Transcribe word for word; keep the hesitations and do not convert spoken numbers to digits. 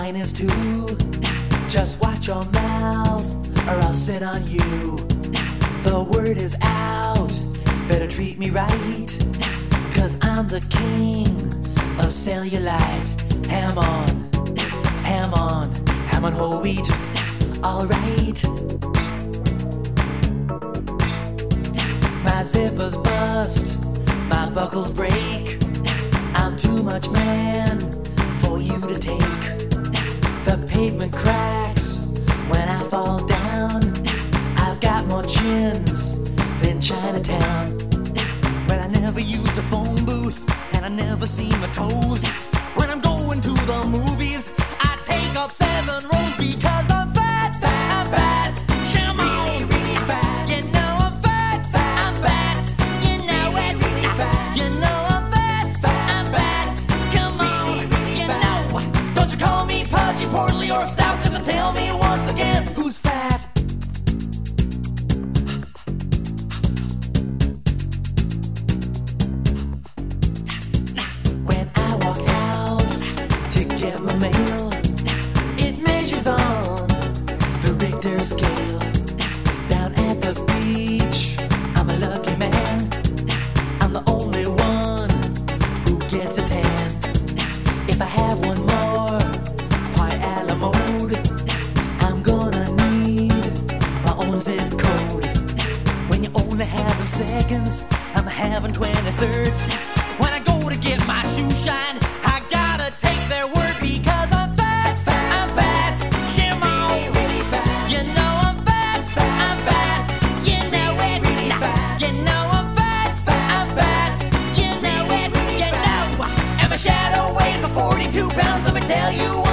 Mine is too. Just watch your mouth, or I'll sit on you. The word is out, better treat me right, 'cause I'm the king of cellulite. Ham on, ham on, ham on whole wheat. Alright. My zippers bust, my buckles break. I'm too much man for you to take. The pavement cracks when I fall down. I've got more chins than Chinatown. Well, I never used a phone booth, and I never seen my toes. When I'm going to the movies, I take up seven rows because I'm fat, fat, I'm fat. Come on, really, really fat. You know I'm fat, fat, I'm fat. You know it, really fat. You know I'm fat, fat, I'm fat. Come on, really, really you fat. Know. Don't you call me pudgy, portly, or stout, just to tell me once again who's fat. When I walk out to get my mail, it measures on the Richter scale. Down at the beach, I'm a lucky man. I'm the only one who gets a tan. If I have one more pie a la mode, I'm gonna need my own zip code. When you're only having seconds, I'm having twenty-thirds. When I go to get my shoe shine, I gotta take their word because I'm fat, fat, I'm fat. Come on, really, really fat. You know I'm fat, fat, I'm fat. You know it, really fat. You know I'm fat, fat, I'm fat. You know it, really you know. And my shadow weighs forty-two pounds. Let me tell you.